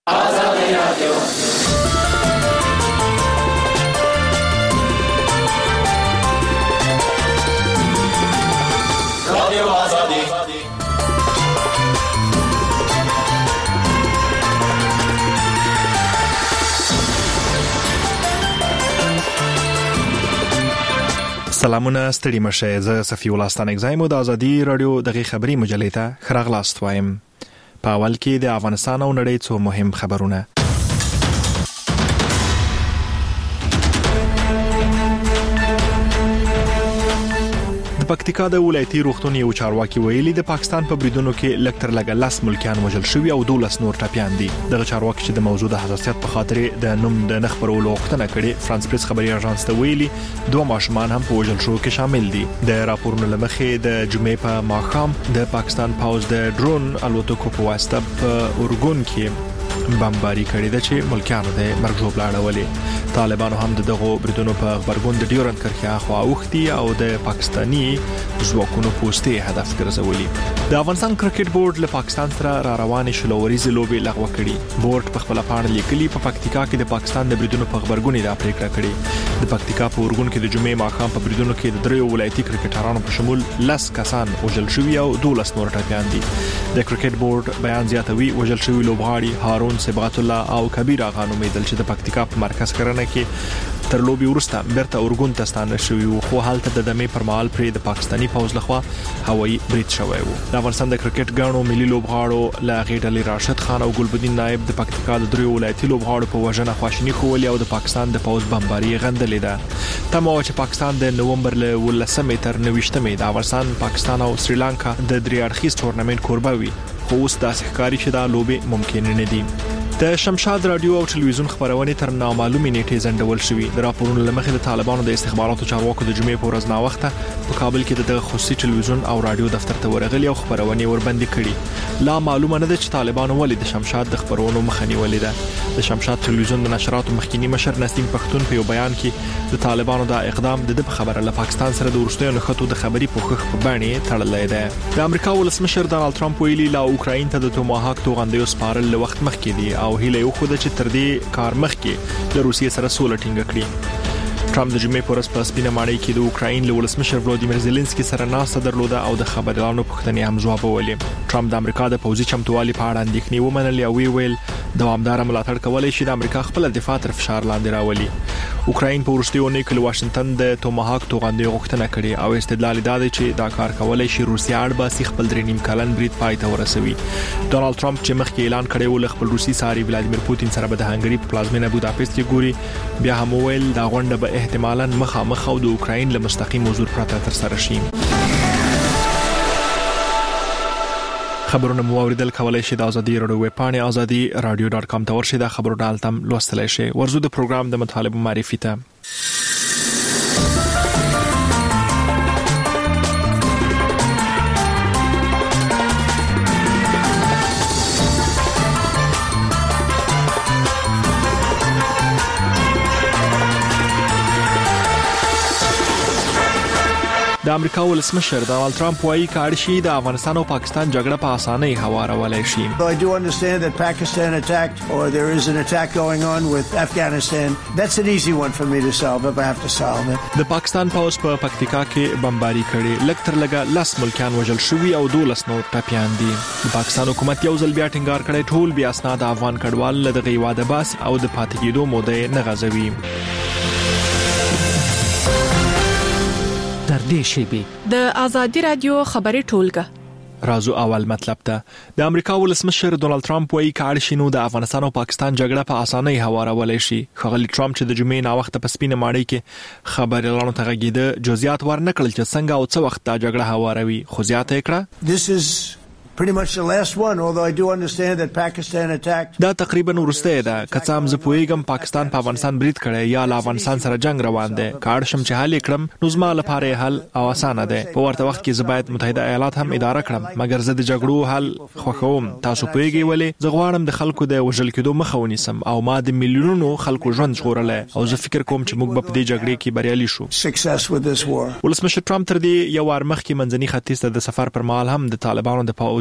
آزادی رادیو آزادی. سلامونه ستړي مشه. زه صفي الله ستانک زایم د آزادی رادیو دغه خبری مجلې ته خراغلاست وایم. په اول کې د افغانستان او نړۍ څو مهم خبرونه. پکتیکا د ولایتي روغتون یو چارواکي ویلي د پاکستان په بریدونو کې لکتر لګ 10 ملکیان وژل شوي او 12 نور ټپيان دي. دغه چارواکي چې د موضوع د حساسیت په خاطر د نوم د نخبرولو غوښتنه کړې، فرانس پریس خبري اژانس ته ویلي 2 ماشومان هم په وژل شو کې شامل دي. د راپورونو لمخې د جمعې په ماښام د پاکستان پاوز د ډرون الوتکو په واسطه په اورګون کې بمباری کړې ده چې ملکیانو د مرګ ژوبل اړولې. طالبانو هم دغه بریدونو په خبرګون د ډیورنت کرښه خوا اوختي او د پاکستانی ځواکونو پوسټي هدف ګرځولي. د افغانستان کرکټ بورډ له پاکستان سره را روانې شلوريزي لوبې لغوه کړې. بورډ په خپل پاڼه لیکلي په پکتیکا کې د پاکستان د بریدونو په خبرګون دا پریکړه کړې. د پکتیکا په اورګون کې د جمعې ماښام په بریدونو کې د دریو ولایتي کرکټرانو په شمول 10 کسان وژل شوي او 12 نور ټپيان دي. د کرکټ بورډ بیان زیاتوي وژل شوي لوبغاړي هارون صبغت الله او کبیر اغا نومیدل چې د پکتیکا په مرکز کرنه کې تر لوبي ورسته بیرته اورګون ته ستانه شوی او خو حالت د دمې پر مهال پر د پاکستانی پوز لخوا هوایي برید شوی وو. د افغانستان د کرکټ غاڼو ملي لوبغاړو لا غیډلی راشد خان او ګلبدین نائب د پکتیکا د دریو ولایتي لوبغاړو په وژنه خواشینی خولي او د پاکستان د پوز بمباری غندلې ده. تمو چې پاکستان د نومبر ل 19 تر 29 د افغانستان، پاکستان او سریلانکا د درې اړخیز تورنمنت کوربه وي، خو اوس د ښکاری چې دا لوبې ممکن نه دي. د شمشاد رادیو او ټلویزیون خبرونه تر نامعلومې نیټې ځنډول شوې. د راپورونو لمخې د طالبانو د استخباراتو چارواکو د جمعې په ورځ نا وخته په کابل کې د خصوصي ټلویزیون او رادیو دفتر ته ورغلي او خبرونه وربندې کړي. لا معلومه نه ده چې طالبانو ولې د شمشاد د خبرونو مخنی ولې ده. د شمشاد ټلویزیون د نشراتو مخکینی مشر نسیم پښتون په یو بیان کې د طالبانو د اقدام د خبره له پاکستان سره د ورستیو نخښتو د خبري پوښښ په باندې تړلې ده. د امریکا ولسمشر ډانلډ ټرمپ ویلي لا اوکراین ته د توماهاک توغندیو سپارل له وخت مخکې دي او هیله یو خو د تر دې کار مخکې د روسیې سره سوله ټینګه کړې. ټرمپ د جمعې په ورځ په سپینه ماڼۍ کې د اوکراین له ولسمشر ولادیمیر زيلنسکي سره ناسته درلوده او د خبريالانو پوښتنې هم ځوابولې. ټرمپ د امریکا د پوځي چمتووالي په اړه اندېښنې ومنلې او ویل دوامدار ملاتړ کولای شي د امریکا خپل دفاع تر فشار لاندې راولي. اوکراین په ورستیونه کې واشنگټن د توماهاک توغندې غوښتنه کړې او استدلال دا دی چې دا کار کولای شي روسیا اړباسي خپل 3.5 کلن برید پای ته ورسوي. ډونالد ټرمپ چې مخکې اعلان کړی و خپل روسي ساري ولادیمیر پوتین سره به د هنګري په پلازمینه بوداپست کې ګوري، بیا هم ویل دا غونډه به احتمالاً مخامخ او د اوکراین له مستقیم حضور پرته تر سره شي. خبرونه مو اوریدل کولای شي د ازادي رادیو ویب پاڼه azadi.radio.com ته ورشي د خبرونو التم لوستلای شي. ورزو د پروګرام د مطالبه معرفي ته. د امریکا ولسمشر ډانلډ ټرمپ وايي کار شي د افغانستان او پاکستان جګړه په اسانۍ هوارولای شي. I do understand that Pakistan attacked or there is an attack going on with Afghanistan. That's an easy one for me to solve if I have to solve it. د پاکستان پوز په پکتیکا کې بمباری کړي، لکتر لګا 10 ملکیان وژل شوي او 12 نور ټپيان دي. د پاکستان حکومت یو ځل بیا ټینګار کړی ټول بیا اسناد افغان کډوال له دغه واده باس او د پاتې کېدو موده نه غځوي. تر دې شی د آزادی رادیو خبري ټولګه رازو اول مطلب ته د امریکا ولسمشر ډونالډ ټرمپ وايي کار شینو د افغانستان او پاکستان جګړه په اسانۍ هوارولای شي. خغلی ټرمپ چې د جمعې نا وخت په سپینه ماڼۍ کې خبريالانو ته غږیده جزئیات ورنکړل چې څنګه او څه وخت دا جګړه هواروي، خو زیاته کړه This is pretty much the last one, although I do understand that Pakistan attacked. دا تقریبا ورسته ده. کڅام ز پویګم پاکستان په افغانستان برید کړي یا له افغانستان سره جنگ روان دي. کار شم چې حل کړم نو زما لپاره حل او اسانه ده. په ورته وخت کې زبایت متحده ایالات هم اداره کړم، مګر زه د جګړو حل خوښوم. تاسو پویګی ولې زه غواړم د خلکو د وژل کېدو مخه ونیسم او ما د میلیونونو خلکو ژوند ژغورلې او زه فکر کوم چې موږ به په دې جګړې کې بریالي شو. Success with this war. ولسمشر ټرمپ تر دې یو وار مخکې منځني ختیځ ته د سفر پر مهال هم د طالبانو د پوځي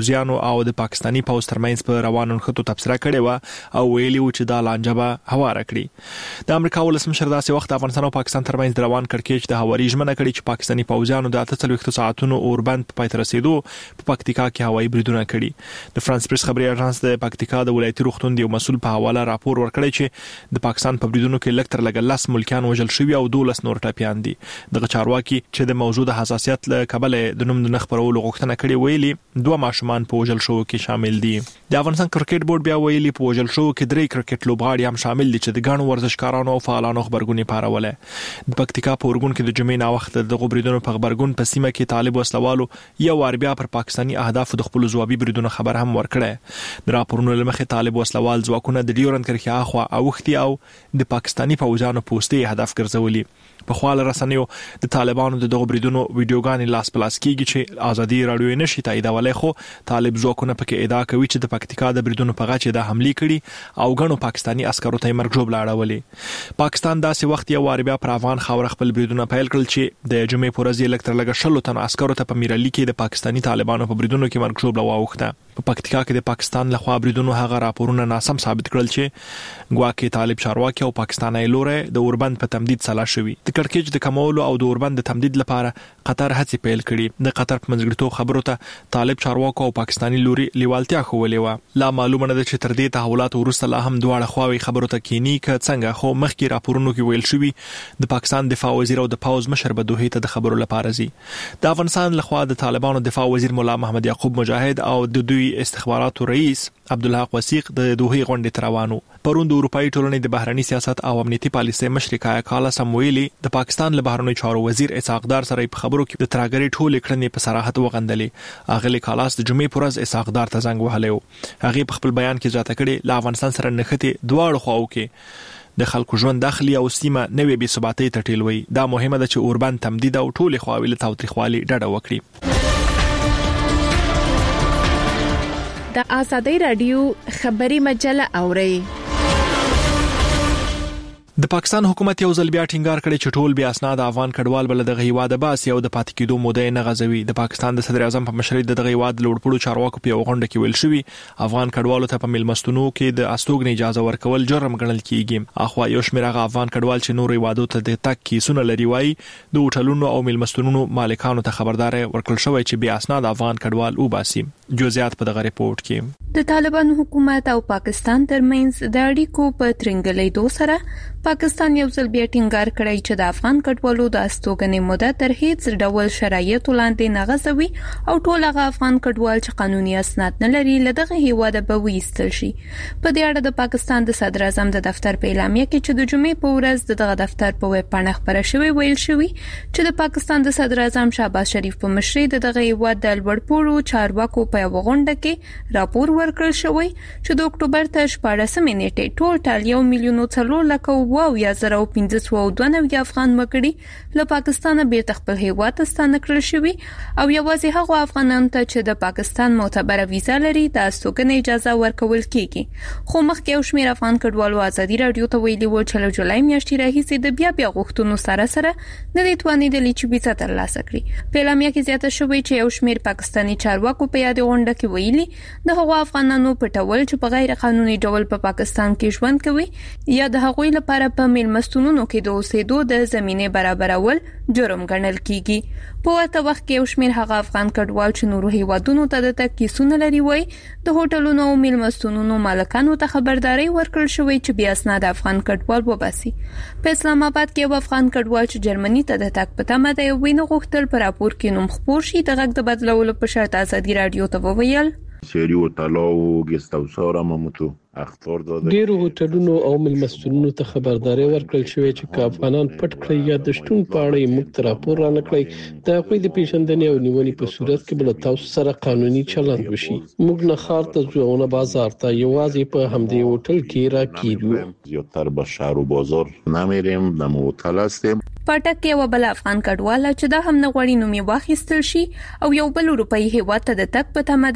پوځیانو او د پاکستاني پوځ ترمنځ په روانو نښتو تبصره کړې و او ویلي و چې دا لانجه به هواره کړي. د امریکا ولسمشر داسې وخت افغانستان او پاکستان ترمنځ روان کړکېچ د هواري ژمنه کړې چې پاکستاني پوځیانو د 48 ساعتونو اوربند په پای ته رسیدو په پکتیکا کې هوایي بریدونه کړي. د فرانس پریس خبري اژانس د پکتیکا د ولایتي روغتون دی مسؤل په حواله راپور ورکړی چې د پاکستان په بریدونو کې لکتر لګ 10 ملکیان وژل شوي او 12 نور ټپيان دي. د چارواکي چې د موجوده حساسیت له کبله د نوم د خبرولو غوښتنه کړې ویلي 2 ماشومان په وژل شو کې شامل دي. د افغانستان کرکټ بورډ بیا ویلي په وژل شو کې 3 کرکټ لوبغاړي هم شامل دي چې د ګڼو ورزشکارانو او فعالانو خبرګونې پاروله. د پکتیکا په اورګون کې د جمعې نا وخت د غبرګونو په خبرګون په سیمه کې طالب وسلوالو یو اربیا پر پاکستاني اهداف د خپل ځوابي بریدونو خبر هم ورکړه. د راپورونو لمخې طالب وسلوال ځواکونه د ډیورند کرښې اخوا اوختي او د پاکستاني پوځانو پوسټي هدف ګرځولي. په خواله رسنیو د طالبانو د دغه بریدونو ویډیوګانې لاس پلاس کیږي چې ازادي رادیو نشي تاییدولای، خو طالب ځواکونه پکې ادعا کوي چې د پکتیکا د بریدونو په غاچې د حمله کړي او غنو پاکستاني عسکرو ته مرګ جوړ لاړولې. پاکستان داسې وخت یو وار بیا پر افغان خاور خپل بریدونه پیل کړل چې د جمعې په ورځ الکتر لګ شلو تن عسکرو ته په میرالي کې د پاکستاني طالبانو په بریدونو کې مرګ جوړ واوښته. په پکتیکا کې د پاکستان لخوا بریدونو هغه راپورونه ناسم ثابت کړل چې ګواکې طالب چارواکي او پاکستاني لوري د اوربند په تمدید سلا شوی. د کړکېچ د کمولو او د اوربند د تمدید لپاره قطر هڅې پیل کړي. د قطر په منځګړیتوب خبرو ته طالب چارواکو او پاکستاني لوري لیوالتیا خوولې و. لا معلومه نه ده چې تر دې تحولات وروسته لا هم دواړه خواوې خبرو ته کینی ک څنګه، خو مخکې راپورونو کې ویل شوی د پاکستان دفاع وزیر او د پاوز مشر به دوه ته د خبرو لپاره زی. د افغانستان لخوا د طالبانو دفاع وزیر مولا محمد یعقوب مجاهد او د دوی استخباراتو رئیس عبدالحق وثیق د دوه غونډې تروانو. پرون د اروپאי ټولنې د بهرنی سیاست او امنیتي پالیسۍ مشر کایا کالا سمویلی د پاکستان له بهرنی چارو وزیر اسحاقدار سره په خبرو کې د ترهګری ټولې کړنې په صراحت وغندلې. اغلی کالاس د جمعې پر ورځ اسحاقدار ته زنګ وهلو. هغه په خپل بیان کې ځاته کړي له افغانستان سره نښتې دواړو خواو کې د خلکو ژوند داخلي او سیمه نوې بې ثباتۍ ته ټیلوي. دا مهمه ده چې اوربند تمدید او ټولې خواوې له تاوتریخوالي ډډه وکړي. د آزادۍ رادیو خبري مجله اوري. د پاکستان حکومت یو ځل بیا ټینګار کړی چې ټول بیا اسناد افغان کډوال بل د هیواد باسي او د پاتې کېدو موده نه غځوي. د پاکستان د صدر اعظم په مشرۍ د هیواد لوړپوړو چارواکو په غونډه کې ویل شوی افغان کډوالو ته په ملمستونو کې د استوګنې اجازه ورکول جرم ګڼل کیږي. اخوا یو شمېر هغه افغان کډوال چې نور هیوادو ته د تک کیسونه لري وای د هوټلونو او ملمستونو مالکانو ته خبرداري ورکړل شوی چې بیا اسناد افغان کډوال وباسي. جزئیات په دغه ریپورت کې. د طالبان حکومت او پاکستان ترمنځ د اړیکو په ترنګلېدو سره پاکستان یو ځل بیا ټینګار کړی چې د افغان کډوالو د استوګنې موده تر هیڅ ډول شرایطو لاندې نه غځوي او ټول هغه افغان کډوال چې قانوني اسناد نه لري له دغه هیواده به وایستل شي. په دې اړه د پاکستان د صدر اعظم د دفتر په اعلامیه کې چې د جمعې په ورځ دغه دفتر په ویب پاڼه خبره شوې ویل شوی چې د پاکستان د صدر اعظم شهباز شریف په مشرۍ دغه هیواد د لوړپوړو چارواکو په یو غونډه کې راپور ورکړل شوی چې د اکتوبر تر 14 نیټې ټول 1,4,1592 افغان وګړي له پاکستانه بیرته خپل هیواد ته ستانه کړل شوي او یوازې هغه افغانانو ته چې د پاکستان معتبره ویزا لري د استوګنې اجازه ورکول کیږي. خو مخکې یو شمېر افغان کډوالو ازادي رادیو ته ویلي و چې له جولای میاشتې راهیسې د بیا غوښتنو سره نه دي توانیدلي چې ویزا ترلاسه کړي. په اعلامیه کې زیاته شوی چې یو شمېر پاکستاني چارواکو په یاد غونډه کې ویلي د هغو افغانانو پټول چې په غیر قانوني ډول په پاکستان کې ژوند کوي یا د هغوی لپاره په ملمستونونو کې د اوسېدو د زمینه برابرول جرم ګڼل کیږي. په ورته وخت کې یو شمېر هغه افغان کډوال چې نورو هیوادونو ته د تګ کیسونه لري وای د هوټلونو او ملمستونونو مالکانو ته خبرداري ورکړل شوې چې بیا اسناد افغان کډوال وباسي. په اسلام آباد کې یو افغان کډوال چې جرمني ته د تګ په تمه دی وینه غوښتل پر راپور کې نوم خپور شي د غږ د بدلولو په شرط ازادي رادیو ته وویل سری هوټل او ګست هاوس ممتو اختار داده ډیرو هوټلونو او ملمستونونو ته خبرداري ورکړل شوې چې افغانان پټ کړی یا د شتون په اړه موږ راپور را نکړی د خپل د پیژندنې او نیولې په صورت کې بل تاسو سره قانوني چلند وشي. موږ نه خار ته ځو بازار ته یوازې په همدې هوټل کې را کیږو زیاتره به شهر او بازار نمیریم د هوټل هستیم. پټک یو بل افغان کډوال چې دا هم نه غوړي نومي واخیستل شي او یو بل اروپאי هیواد ته د تک په تمه ده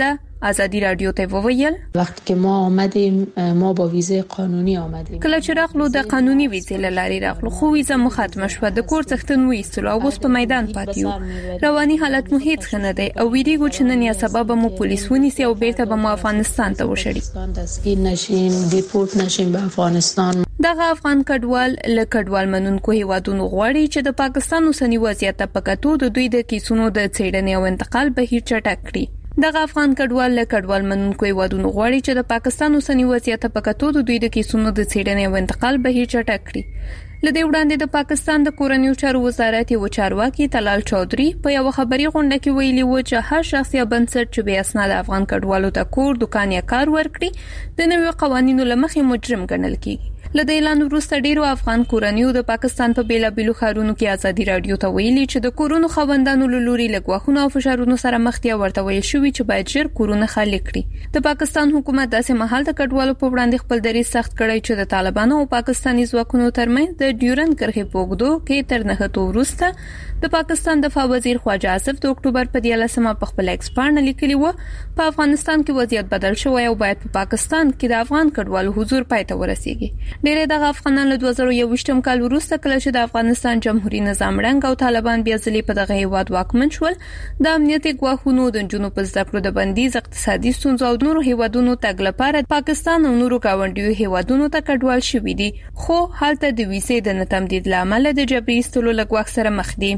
ازادي رادیو ته وویل وخت کې ما آمدیم ما با ویزه قانوني آمدیم کله چې راغلو د قانوني ویزې لاري راغلو خو ویزه مو ختم شوه د کور څختن وېستلو او اوس په میدان پاتیو رواني حالت مو هیڅ خنه دی او ویریږو چې نن یا سبب مو پولیس ونیسي او بیرته به مو افغانستان ته وشړي دستگیر نشیم دیپورت نشیم به افغانستان دغه افغان کډوال له کډوال منونکو هیوادونو غواړي چې د پاکستان اوسنی وضعیت په کتو د دوی د کیسونو د څېړنې او انتقال بهیر چټک کړي دغه افغان کډوال له کډوال منونکو هیوادونو غواړي چې د پاکستان اوسنی وضعیت په کتو د دوی د کیسونو د څېړنې او انتقال بهیر چټک کړي لدې وړاندې د پاکستان د کورنیو چارو وزارت یو چارواکي طلال چودري په یو خبري غونډه کې ویلي و چې هر شخص یا بنسټ چې به اسناد افغان کډوالو ته کور دکان یا کار ورکړي د نویو قوانینو لمخې مجرم ګڼل کیږي لدې اعلان وروسته ډیرو افغان کورنیو د پاکستان په بیلابیلو ښارونو کې ازادي رادیو ته ویلي چې د کورونو خوندانو لوري لګواخونه او فشارونو سره مخ دي ورته ویل شوی چې باید ژر کورونه خالي کړي د پاکستان حکومت داسې مهال د کډوالو په وړاندې خپل دریځ سخت کړی چې د طالبانو او پاکستاني ځواکونو ترمنځ د ډیورند کرښې په اوږدو کې تر نهټو وروسته د پاکستان دفاع وزیر خواجه آصف د اکتوبر په 13مه په خپل ایکس باندې لیکلی و په افغانستان کې وضعیت بدل شوی او باید په پاکستان کې د افغان کډوالو حضور پای ته ورسیږي ډېر دغه افغانان له 2021 کال وروسته کله چې د افغانستان جمهوریت نظام رنګ او طالبان بیا ځلې په دغه هیواد واکمن شول د امنیتي ګواښونو د جنوب په زده کړو د بندیز اقتصادي ستونزو او نورو هیوادونو تګ لپاره پاکستان او نورو گاونډیو هیوادونو ته کډوال شوي دي خو هلته د ویزې د نه تمدید لامل د جبري ایستلو له ګواښ سره مخ دي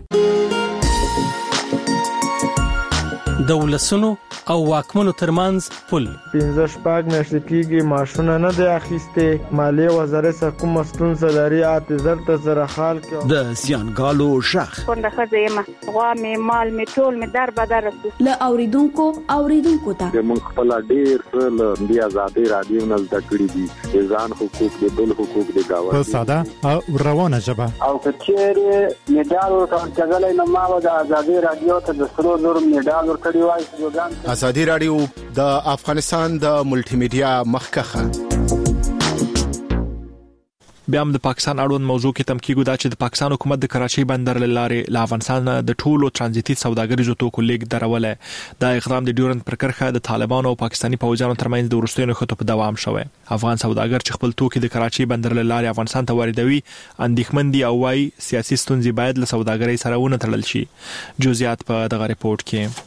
دولسونو او واکمنو ترمنځ پل 15 شپږ میاشتې کېږي معاشونه نه دی اخیسته مالیه وزارت سکه مستون سلاري اعتذار ته سره حال کې د زیانګالو شخ څنګه خزه غوا می مال می ټول می در بدر له اوریدونکو ته د مونږ خپل ډیر څه د ازادي رادیو نه زده کړی دي ځان حقوق د بل حقوق د گاونډي په ساده او روانه ژبه او کچېره میډال ورکړل نو ما د ازادي رادیو ته د سرو زر میډال ورکړی وای ازادي رادیو د افغانستان د ملټي میډیا مخکخه بیا هم د پاکستان اړوند موضوع کې تم کېږي دا چې د پاکستان حکومت د کراچۍ بندر لارې له افغانستان د ټولو ترانزیتي سوداګریزو توکو لیږد درولې دا اقدام د ډیورند پر کرښه د طالبانو او پاکستاني پوځیانو ترمنځ د وروستیو نښتو په دوام شوی افغان سوداګر چې خپل توکي د کراچۍ بندر لارې افغانستان ته واردوي اندېښمن دي او وايي سیاسي ستونزې باید له سوداګرۍ سره ونه تړل شي جزئیات په دغه ریپورت کې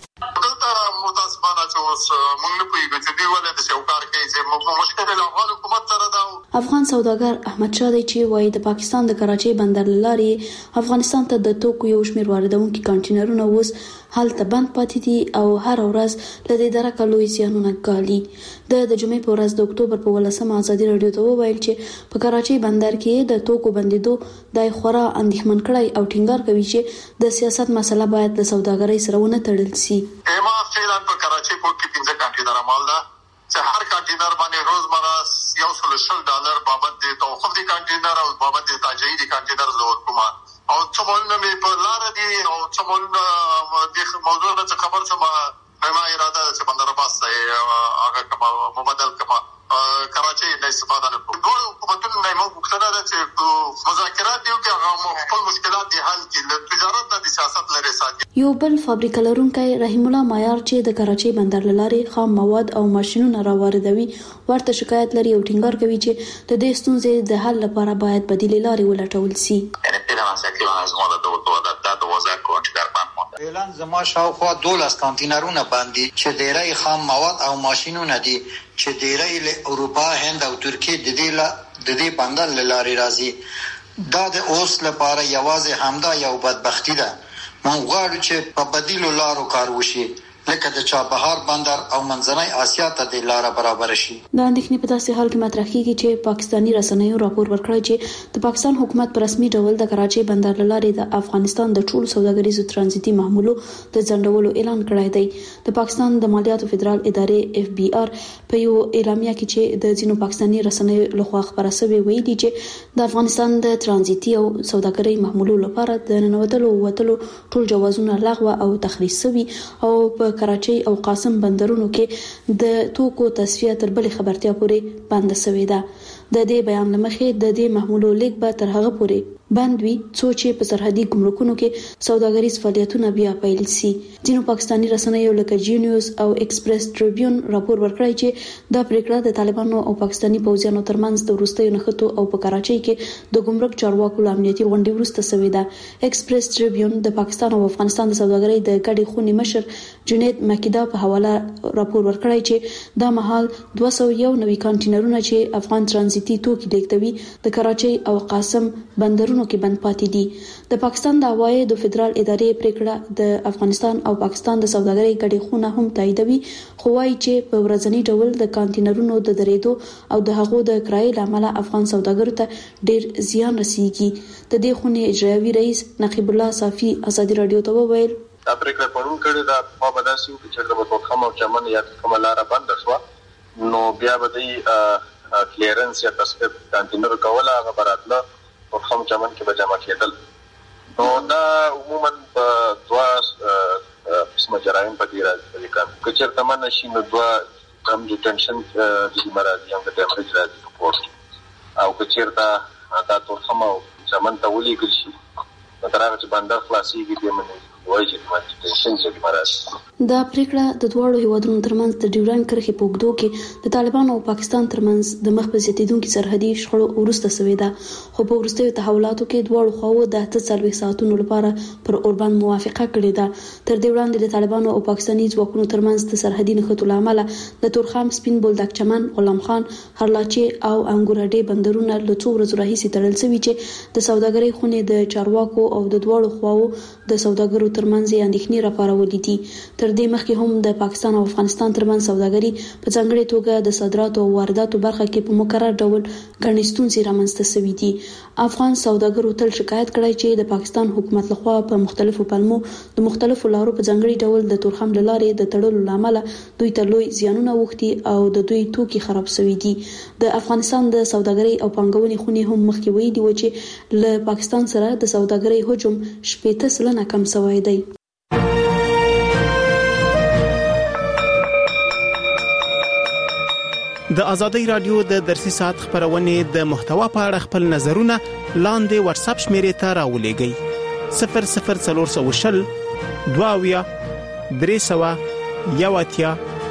افغان سوداګر احمد شاه دی چې وایي د پاکستان د کراچۍ بندر لارې افغانستان ته د توکو یو شمېر واردونکو کانټینرونه اوس هلته بند پاتې دي او هر ورځ له دې درکه لوی زیانونه ګالي د جمعې په ورځ د اکتوبر په 18مه ازادي رادیو ته وویل چې په کراچۍ بندر کې د توکو بندیدو د خورا اندېښمن کړی او ټینګار کوي چې د سیاست مسله باید د سوداګرۍ سره ونه تړل شي ما فعلا په کراچۍ پورت کې 15 کانټینر مال ده چې هر کانټینر باندې روزمره $110 بابت د توقف دي کانټینر او بابت د تاجي دي کانټینر زور کومه او څومره مې په لار دي او څومره د موضوع نه خبر شوم ما اراده چې بندر عباس هغه کما مبادل کما کراچۍ د استفاده نه کوم ټول حکومتونو نه مو وکړه چې مذاکرات دیو کې خپل مشکلات دي حل کړي تجارت د سیاست لري ساتي یو بل فابریکه لرونکي رحیم الله معیار چې د کراچۍ بندر لارې خام مواد او ماشينونه راوړدوي ورته شکایت لري او ټینګار کوي چې د دې ستونزې د حل لپاره باید بدیل لارې ولټول شي اعلان زما شاوخوا 12 کانټینرونه باندې چې ډیری خام مواد او ماشينونه دي چې ډیری له اروپا هند او ترکیه د دې بندر لارې راځي دا د اوس لپاره یوازې همدا یو بدبختی ده مونږ غواړو چې په بدیلو لارو کار وشي لکه د چابهار بندر او منځنۍ آسیا ته د لار برابر شي دا اندېښنې په داسې حال کې مطرح کیږي چې پاکستاني رسنیو راپور ورکړی چې د پاکستان حکومت په رسمي ډول د کراچۍ بندر لارې د افغانستان د ټولو سوداګریزو ترانزیتي محمولو د ځنډولو اعلان کړی دی د پاکستان د مالیاتو فدرال ادارې FBR په یو اعلامیه کې چې د ځینو پاکستاني رسنیو لخوا خبره شوې ویلي چې د افغانستان د ترانزیتي او سوداګرۍ محمولو لپاره د ننوتلو او وتلو ټول جوازونه لغوه او تخریص شوي او په کراچۍ او قاسم بندرونو کې د توکو تصفیه تر بلې خبرتیا پورې بند شوې ده د دې بیان لمخې د دې محمولو لیک به تر هغه پورې بند وي چې په سرحدي ګمرکونو کې سوداګریز فعالیتونه بیا پیل شي. ځینو پاکستاني رسنیو لکه جی نیوز او ایکسپریس ټریبیون راپور ورکړی چې دا پریکړه د طالبانو او پاکستاني پوځیانو ترمنځ د وروستیو نښتو او په کراچۍ کې د ګمرک چارواکو له امنیتي غونډې وروسته شوې ده. ایکسپریس ټریبیون د پاکستان او افغانستان د سوداګرۍ د ګډې خونې مشر جنید مکیدا په حواله راپور ورکړی چې دا مهال 201 نوي کانټینرونه چې افغان ترانزیتي توکي لیږدوي د کراچۍ او قاسم بندرونو کې بند پاتې دي. د پاکستان د عوایدو فدرال ادارې پریکړه د افغانستان او پاکستان د سوداګرۍ ګډې خونه هم تاییدوي، خو وايي چې په ورځنی ډول د کانټینرونو د درېدو او د هغو د کرایې لامل افغان سوداګرو ته ډیر زیان رسیږي. د دې خونې اجرایوي رئیس نقیب الله صافي ازادي رادیو ته وویل دا پریکړه پرون کړې ده په بداسي او چې د توخم او چمن یا کومه لار بند شو نو بیا به د کلیرنس یا تصفیه کانټینر کوله هغه براتله توخم چمن کې به جمع کېدل. نو دا عموما په دوا قسمه جرایم په دې راځي چې چیرته من شي نو دوا کم ډیټنشن د مرادي هم د ډیمریج راځي په پورت او که چیرته دا توخم او چمن ته ولېږل شي نو تر هغه چې بندر خلاصېږي بیا منې وایي چې ډیټنشن چې مرادي. دا پریکړه د دواړو هیوادونو ترمنځ د ډیورنډ کرښې په اوږدو کې د طالبانو او پاکستان ترمنځ د مخ په زیاتېدونکو سرحدي شخړو وروسته شوې ده، خو په وروستیو تحولاتو کې دواړو خواوو د 48 ساعتونو لپاره پر اوربند موافقه کړې ده. تر دې وړاندې د طالبانو او پاکستاني ځواکونو ترمنځ د سرحدي نښتو لامل د تورخم، سپین بولدک چمن، غلام خان، هرلاچي او انګورډي بندرونه له څو ورځې راهیسې تړل شوي چې د سوداګرۍ خونې د چارواکو او د دواړو خواوو د سوداګرو ترمنځ اندېښنې راپارولې دي. تر دې مخکې هم د پاکستان او افغانستان ترمنځ سوداګري په ځانګړې توګه د صادراتو او وارداتو برخه کې په مقرر ډول ګڼې ستونزې رامنځته شوې دي. افغان سوداګرو تل شکایت کړی چې د پاکستان حکومت لخوا په مختلفو پلمو د مختلفو لارو په ځانګړي ډول د تورخم لارې د تړلو لامل دوی ته لوی زیانونه وښتي او د دوی توکي خراب شوي دي. د افغانستان د سوداګرۍ او پانګونې خونې هم مخکې ویلي و چې له پاکستان سره د سوداګرۍ حجم 80% کم شوی دی. د ازادي رادیو د درسي ساعت خبرونه د محتوا په اړه خپل نظرونه لاندې واتس اپ شمیرې ته راولېږئ 00420 22 300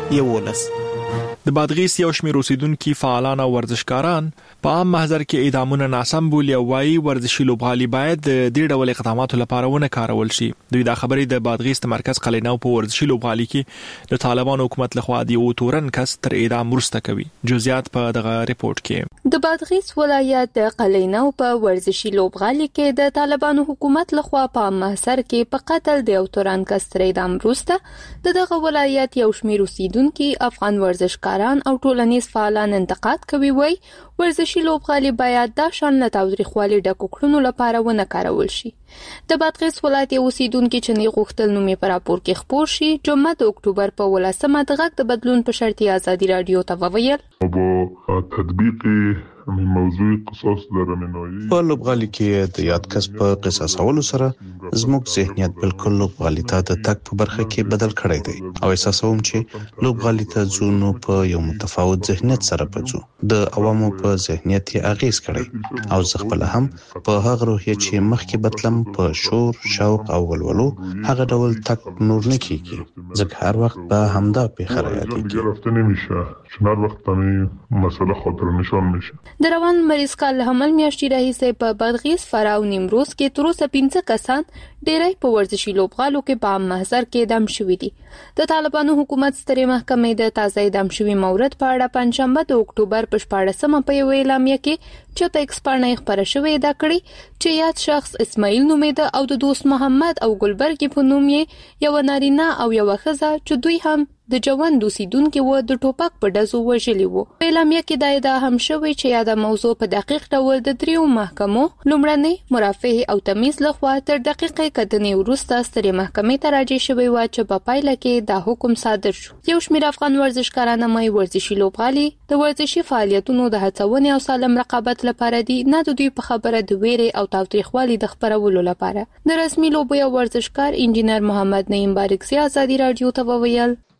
11. د بادغیس یو شمېر اوسیدونکو فعالان او ورزشکاران په عام محضر کې اعدامونه ناسم بولي او وايي ورزشي لوبغالي باید د دې ډول اقداماتو لپاره ونه کارول شي. دوی دا خبرې د بادغیس د مرکز قلینو په ورزشي لوبغالي کې د طالبانو حکومت لخوا د یو تورن کس تر اعدام وروسته کوي. جزئیات په دغه ریپورت کې. د بادغیس ولایت د قلینو په ورزشي لوبغالي کې د طالبانو حکومت لخوا په عام محضر کې په قتل د یو تورن کس تر اعدام وروسته دغه ولایت یو شمېر اوسیدونکو افغان ورزشکاران او ټولنیز فعالان انتقاد کوي وای ورزشي لوبغالي باید د شان له تاوتریخوالي ډکو کړنو لپاره ونه کارول شي. د بادغیس ولایت اوسیدونکو چې نه غوښتل نومې پر راپور کې خبر شي جمعه د اکتوبر په 18مه د غږ د بدلون په شرطي ازادي رادیو ته وویل په تطبیق موضوع قصاص درمنوي په لوبغالي کې د یاد کس په قصاصولو سره زموږ ذهنیت بالکل لوبغالي ته د تک په برخه کې بدل کړی دی او احساسوم چې لوبغالي ته ځونو په یو متفاوت ذهنیت سره پځو د عوامو په ذهنیت یې اغیز کړی او زه خپل هم په هغه روحیه چې مخکې بتلم په شور شوق او ولولو هغه ډول تک نور نه کیږي ځکه هر وخت به همدا پیښه راځي گرفتن نمیشه چون هر وقت همین مسئله خاطر نشان میشه. د روان مریض کال حمل میاشتې راهیسې په بادغیس، فراه او نیمروز کې تر اوسه 15 کسان ډېری په ورزشي لوبغالو کې په عام محضر کې اعدام شوي دي. د طالبانو حکومت سترې محکمې د تازه اعدام شوي مورد په اړه پنځشنبه د اکتوبر په 14مه په یو اعلامیه کې چې په ایکس باندې خبره شوې ده کړې چې یاد شخص اسماعیل نومېده او د دوست محمد او ګلبرګ په نوم یې یو نارینه او یو ښځه چې دوی هم د جوان دوسیدونکو و د ټوپک په ډزو وژلي وو. په اعلامیه کې دا ادعا هم شوې چې یاده موضوع په دقیق ډول د دریو محکمو لومړنۍ مرافعه او تمیز لخوا تر دقیقې کتنې وروسته سترې محکمې ته راجع شوې و چې په پایله کې دا حکم صادر شو. یو شمېر افغان ورزشکاران مې ورزشي لوبغالي د ورزشي فعالیتونو د هڅونې او سالم رقابت لپاره دي، نه د دوی په خبره د ویرې او تاوتریخوالي د خبرولو لپاره. د رسمي لوبو یو ورزشکار انجینر محمد نعیم بارکزی ازادي رادیو ته وویل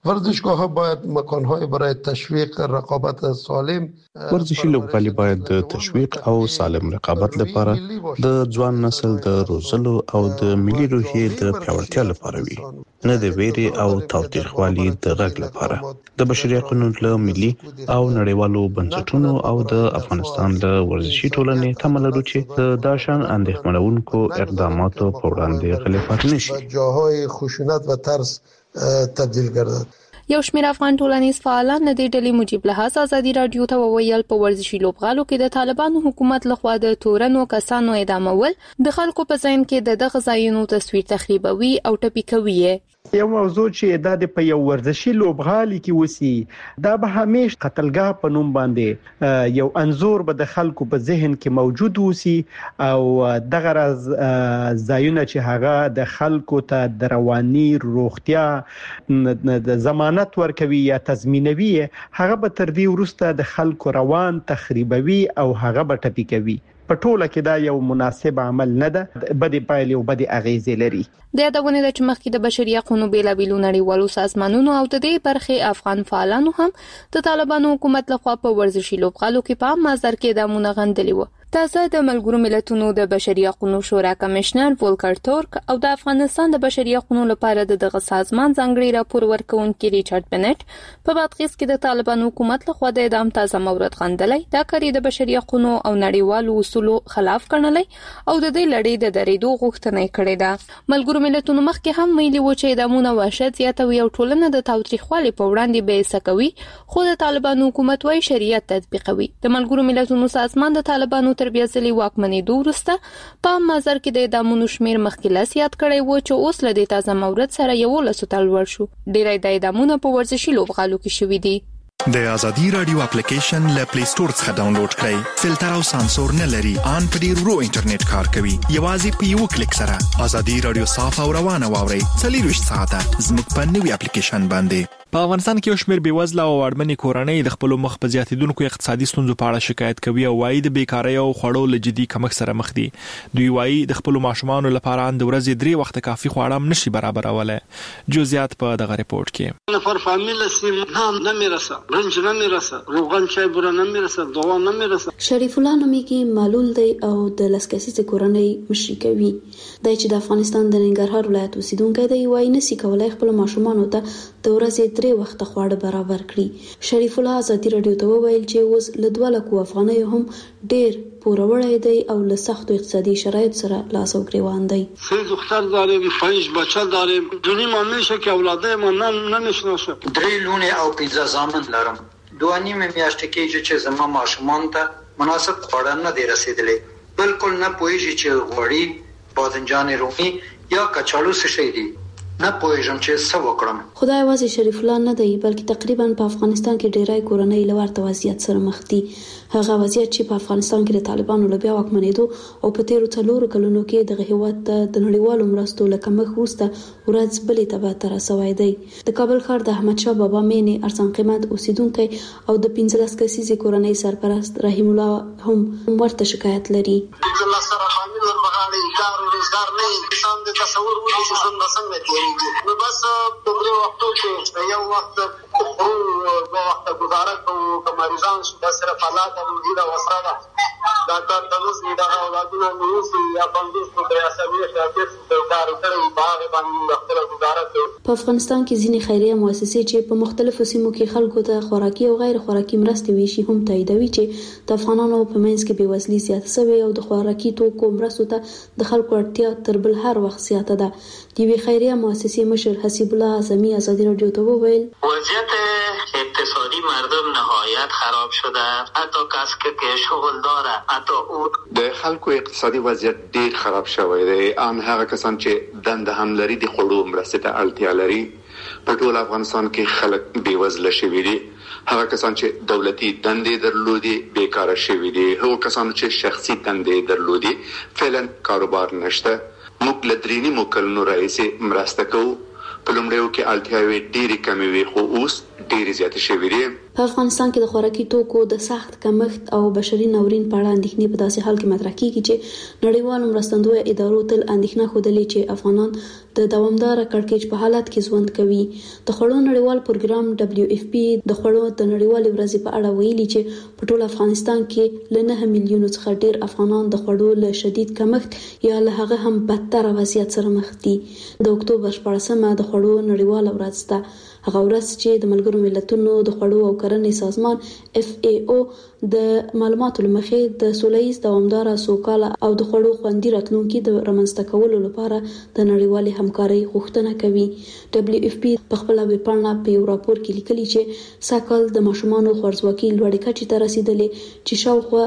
ورزشگاه‌ها باید مکان‌های برای تشویق رقابت سالم ورزشي لوبغالي باید د تشویق او سالم رقابت لپاره د ځوان نسل د روزلو او د ملي روحیې د پیاوړتیا لپاره وي، نه د ویري او تاوتریخوالي د غږ لپاره. د بشري حقوقو له ملي او نړیوالو بنسټونو او د افغانستان له ورزشي ټولنې تمه لرو چې د داشان اندېښمنونکو اقداماتو په وړاندې غلې پاتې نشي. جاهای خشونت و ترس تبدیل گردد. یو شمېر افغان ټولنیز فعالان د دې ډلې مجیب لحاظ ازادي رادیو ته وویل په ورزشي لوبغالو کې د طالبانو حکومت لخوا د تورنو کسانو اعدامول د خلکو په ذهن کې د دغه ځایونو تصویر تخریبوي او ټپي کوي. یو موضوع چې د په یو ورزشي لوبغالي کې وسی دا به همیش قتلګاه په نوم باندې یو انزور به د خلکو په ذهن کې موجود وسی او دغه ځایونه چې هغه د خلکو ته د رواني روغتیا د ضمانت ورکوي یا تضمینوي، هغه به تر دې وروسته د خلکو روان تخریبوي او هغه به ټپي کوي. په ټوله کې دا یو مناسب عمل نه ده، بدی پایلې او بدی اغیزې لري. د یادونه د چمخکې د بشري حقوقو بیلابیلو نړیوالو سازمانونو او د دې برخې افغان فعالانو هم د طالبانو حکومت لخوا په ورزشي لوبغالو کې په مازر کې د مونغندلی و. تازه د ملګرو ملتونو د بشري حقوقو شورا کمشنر وولکر تورک او د افغانستان د بشري حقوقو لپاره دغه سازمان ځانګړي راپور ورکونکي ریچارډ بنټ په بادغیس کې د طالبانو حکومت لخوا د اعدام تازه مورد غندلای دا کاری د بشري حقوقو او نړیوالو اصولو خلاف کړنلای او د دې لړۍ د درېدو غوښتنه کړې ده. ملګرو ملتونو مخکې هم ویلي و چې اعدامونه وحشت زیاتوي او ټولنه د تاوتریخوالي په وړاندې بېسه کوي، خو د طالبانو حکومت وايي شریعت تطبیقوي. د ملګرو ملتونو سازمان د طالبانو تر بیا ځلې واکمنېدو وروسته په مازر کې د اعدامونو شمېر مخکې لا زیات کړی و چې اوس له دې تازه مورد سره 11 ته لوړ شو. ډېری د اعدامونو په ورزشي لوبغالو کې شوي دي. د ازادي رادیو اپلیکیشن له پلی سٹور څخه ډاونلوډ کړئ. فلټر او سانسور نه لري، ان په ډیر ورو انټرنیټ کار کوي. یوازې په یو کلیک سره ازادي رادیو صاف او روانه واورئ. 24 ساعته زموږ په نوي اپلیکیشن باندې. په افغانستان کې یو شمېر بېوزله او اړمنې کورنۍ د خپل مخ په زیاتیدونکو اقتصادي ستونزو په اړه شکایت کوي او وايي د بیکارۍ او خوړو له جدي کمښت سره مخ دي. دوی وايي د خپل ماشومانو لپاره د ورځې 3 وخت کافي خواړه هم نشي برابرولای. جزئیات په دغه ریپورت کې. نفر فامیل سیم هم نه میرسه، برنج نه میرسه، روغن چای بوره نه میرسه، دوا نه میرسه. شریف الله نومیږي معلول دی او د لسکسیزه کورنۍ مشري کوي. د چې د افغانستان د ننګرهار ولایت اوسیدونکی دی، وايي نسی کولای خپل ماشومانو ته د ورځې 3 وخت خواړه برابر کړي. شریف الله ازادي رادیو ته وویل چې اوس له 2 لکو افغانۍ هم ډېر پوروړی دی او له سختو اقتصادي شرایط سره لاس او گریوان دی. 3 دختر داریم، 5 بچه داریم، دونی مامیشه که اولاده ما نمیشناسه. 3 لونه او 15 زامن لرم. 2.5 میاشتې کېږي چې زما ماشومان ته مناسب خواړه نه دی رسیدلی. بالکل نه پوهیږي چې غوړي، بادنجان رومي یا کچالو څه شی دي. نه پوهیږم چې څه وکړم. خدای یوازې شریف الله نه دی بلکې تقریبا په افغانستان کې ډیری کورنۍ له ورته وضعیت سره مخ دي. هغه وضعیت چې په افغانستان کې د طالبانو له بیا واکمنېدو او په تیرو 4 کلونو کې دغه هیواد ته د نړیوالو مرستو له کمښت وروسته ورځ بلې ته به تر رسوي دی. د کابل ښار د احمد شاه بابا مینې ارزان قیمت اوسیدونکي او د 15 کسیزې کورنۍ سرپرست رحیم الله هم ورته شکایت لري. انسان د تصور ولې چې څنګه تیریږي نو بس په دې وختو کې یو وخت او وخت گزاره کوو کمریزان شو بس صرف حالات او دې دا وسره دا کار د نوز دا اولادونه نوز یا بندوز په ریاستي شاکر د کار کوي باغ باندې خپل گزاره کوي. په افغانستان کې ځینې خیریه مؤسسې چې په مختلفو سیمو کې خلکو ته خوراکي او غیر خوراکي مرستې ویشي هم تاییدوي چې د افغانانو په منځ کې بېوزلي زیاته شوې او د خوراکي توکو مرستو ته د خلکو اړتیا تر بل هر وخت زیاته ده. د یوې خیریه مؤسسې مشر حسیب الله اعظمي ازادي رادیو ته وویل وضعیت اقتصادی مردم نهایت خراب شده، حتی کسی که شغل داره حتی او د خلکو اقتصادي وضعیت ډیر خراب شوی دی. ان هغه کسان چې دنده هم لري د خوړو مرستې ته اړتیا لري. په ټول افغانستان کې خلک بیوزله شوي دي. هغه کسان چې دولتي دندې درلودي بیکاره شوي دي. هغه کسان چې شخصي دندې درلودي فعلا کاروبار نشته. موږ له 3 کلونو راهیسې مرسته کوو. په لومړیو کې اړتیاوې ډېرې کمې وې خو اوس ډېر زیات شوې دي. په افغانستان کې د خوراکي توکو د سخت کمښت او بشري ناورین په اړه اندېښنې په داسې حال کې مطرح کیږي چې نړیوالو مرستندویه ادارو تل اندېښنه ښودلې چې افغانان د دوامدار کړکېچ په حالت کې ژوند کوي. د خوړو نړیوال پروګرام WFP د خوړو د نړیوال ورځې په اړه ویلي چې په ټول افغانستان کې له 9 میلیونو څخه ډېر افغانان د خوړو له شدید کمښت یا له هغه هم بدتر وضعیت سره مخ دي. د اکتوبر 14مه د خوړو نړیوال ورځ ده، هغه ورځ چې د ملګرو ملتونو د خوړو او کرنې سازمان FAO د معلوماتو لمخې د سولهییز دوامدار سوکاله او د خوړو خوندي راتلونکي د رامنځته کولو لپاره د نړیوالې همکارۍ غوښتنه کوي. WFP په خپل ویبپاڼه په یو راپور کې لیکلي چې ساکل د ماشومانو خوارځواکي لوړې کچې ته رسیدلې چې شاوخوا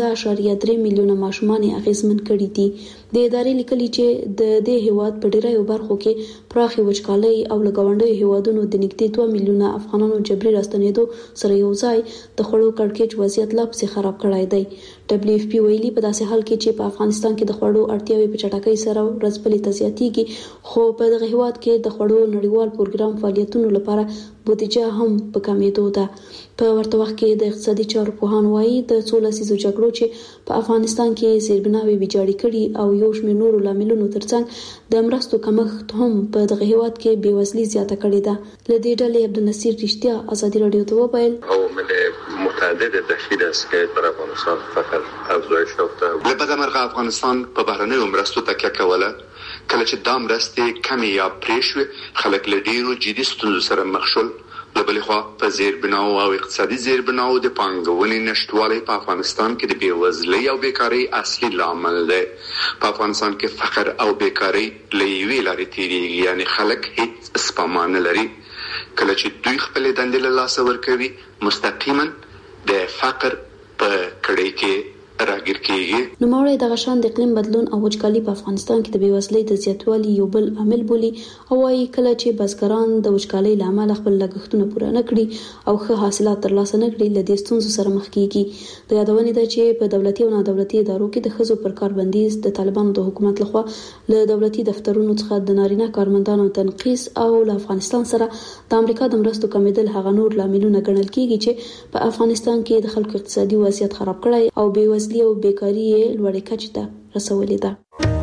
15.3 میلیونه ماشومان یې اغیزمن کړي دي. د ادارې لیکلي چې د دې هیواد په ډیرو برخو کې پراخي وچکالۍ او لګاونډي هیوادونو د نږدې 2 میلیونه افغانانو جبري راستنېدو سره یو ځای د خوړو کړکېچ وضعیت لا پسې خراب کړی دی. WFP ویلي په داسې حال کې چې په افغانستان کې د خوړو اړتیاوې په چټکۍ سره ورځپلې ته زیاتېږي، خو په دغه هیواد کې د خوړو نړیوال پروګرام فعالیتونو لپاره بودیجه هم په کمیدو ده. په ورته وخت کې د اقتصادي چارو پوهان وایي د څو لسیزو جګړو چې په افغانستان کې زیربناوې ویجاړې کړي او یو شمېر نورو لاملونو ترڅنګ د مرستو کمښت هم په دغه هیواد کې بېوزلي زیاته کړې ده. له دې ډلې عبدالنصیر رښتیا ازادي رادیو ته وویل عوامل متعدد تشکیل است که در افغانستان فقر افزایش یافته. له بده مرغه افغانستان په بهرنیو مرستو تکیه کوله. کله چې دا مرستې کمې یا پرې شوې، خلک له ډېرو جدي ستونزو سره مخ شول. له بلې خوا په زیربناو او اقتصادي زیربناو د پانګونې نشتوالی په افغانستان کې د بېوزلۍ او بیکارۍ اصلي لامل دی. په افغانستان کې فقر او بیکارۍ له یوې لارې تېرېږي، یعنی خلک هیڅ سپما نه لري. کله چې دوی خپلې دندې له لاسه ورکوي، مستقیما د فقر په کړۍ کې راګیر کیږي. نوموړی دغه شان د اقلیم بدلون او وچکالي په افغانستان کې د بېوزلۍ د زیاتوالي یو بل عامل بولي او وايي کله چې بزګران د وچکالۍ له امله خپل لګښتونه پوره نه کړي او ښه حاصلات ترلاسه نه کړي، له دې ستونزو سره مخ کیږي. د یادونې ده چې په دولتي او نادولتي ادارو کې د ښځو پر کار بندیز د طالبانو د حکومت لخوا له دولتي دفترونو څخه د نارینه کارمندانو تنقیص او له افغانستان سره د امریکا د مرستو کمیدل هغه نور لاملونه ګڼل کیږي چې په افغانستان کې د خلکو اقتصادي وضعیت خراب کړی او بېوزلۍ او بیکاری یې لوړې کچې ته رسولې ده.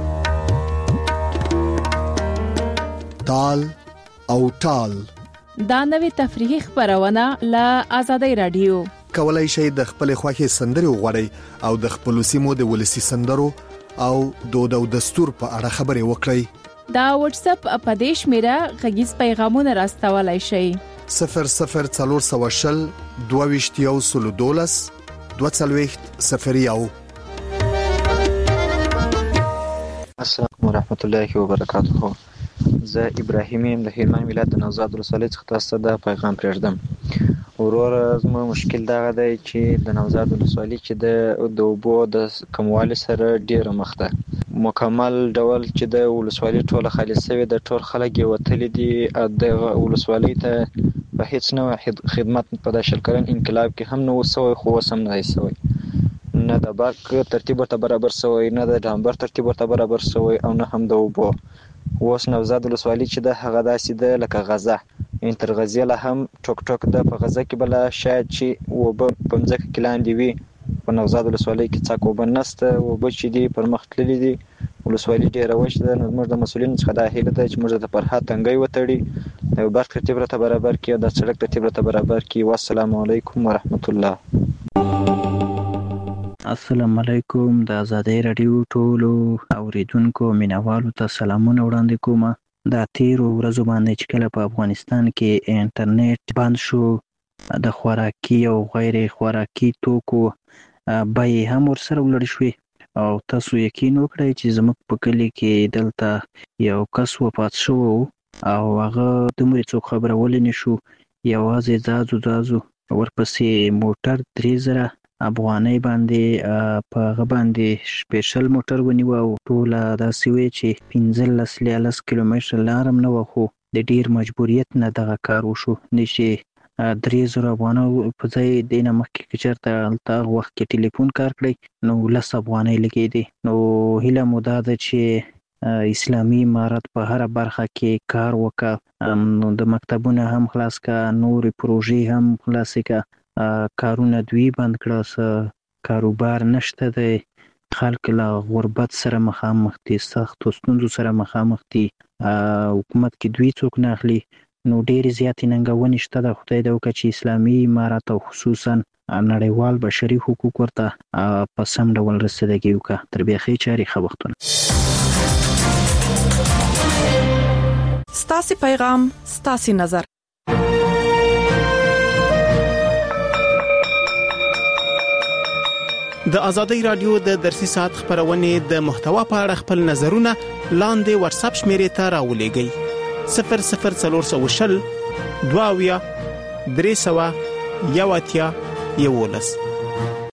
تال او ټال دا نوې تفریحي خبرونه له آزادۍ رادیو. کولای شئ د خپل خوښي سندري وغوړئ او د خپل سیمو د ولسی سندرو او دود او دستور په اړه خبرې وکړئ. دا واتس اپ اپدیش میرا غږیز پیغامونه راستولای شئ. 0040 22 240 السلام ورحمت الله وبرکاته. زه ابراهیم یم د هلمند ولایت د نوزاد ولسوالۍ څخه تاسو ته پیغام پرېږدم. ورور زما مشکل دا دی چې د نوزاد ولسوالۍ چې د اوبو د کموالي سره ډیره مخ ده. مکمل ډول چې د ولسوالۍ ټوله خالي شوې د ټول خلک یې وتلي دي. د ولسوالۍ ته په هیڅ نوع خدمت په 10 کلن انقلاب کې هم نه وسوي، خو اوس هم نه شوی. نه د برق ترتیب ورته برابر شوی، نه د ډامبر ترتیب ورته برابر شوی او نه هم د اوبو. اوس نوزاد ولسوالۍ چې د هغه داسې ده لکه غزه تر غزې له هم ټوک ټوک ده. په غزه کې بله شاید چې اوبه په مځکه کې لاندې وي، په نوزاد ولسوالۍ کې څاک اوبه نشته. اوبه چې دي پر مخ تللي دي، ولسوالۍ ډېره وچ ده. نو زموږ د مسؤلینو څخه دا هیله ده چې موږ د فرهاد تنګی وتړي، د برق ترتیب راته برابر کړي او د سړک ترتیب راته برابر کړي. والسلام علیکم ورحمت الله. السلام علیکم. د آزادۍ رادیو ټولو اوریدونکو مینوالو ته سلامونه وړاندې کوم. د تیرو ورځو باندې چې کله په افغانستان کې انټرنیټ بند شو، د خوراکي او غیر خوراکي توکو بیې هم ورسره ولړ شوې او تاسو یقین وکړئ چې زموږ په کلي کې دلته یو کس وفات شو او هغه دومره څوک خبرول نه شو. یوازې ځازو ورپسې موټر 3000 افغانۍ باندې په هغه باندې سپیشل موټر ونیو او ټوله داسې وی چې 15 کیلومتره لار هم نه وه، خو د ډیر مجبوریت نه دغه کار وشو. نشي 3000 افغانۍ په ځای د نه مخکې که چېرته هلته هغه وخت کې ټلیفون کار کړی نو 10 افغانۍ لګېدې. نو هیله مو دا ده چې اسلامي امارت په هر برخه کې کار وکړه، نو د مکتبونه هم خلاص کا، نور پروژې هم خلاص کا، کارونه دوی بند کړه، کاروبار نشته دی، خلک له غربت سره مخامخ دي، سختو ستونزو سره مخامخ دي، حکومت کې دوی څوک نه اخلي، نو ډېرې زیاتې ننګونې شته. د خدای دې وکړه چې اسلامي امارت او خصوصا نړیوال بشري حقوق ورته په سم ډول رسیدګي وکړه. تر بیا ښې چارې ښه وختونه. ستاسې پیغام ستاسې نظر. د ازادۍ رادیو د درسي ساعت خبرونه د محتوا په اړه خپل نظرونه لاندې واتس اپ شمیرې ته راولېږئ. 00420 22 300 11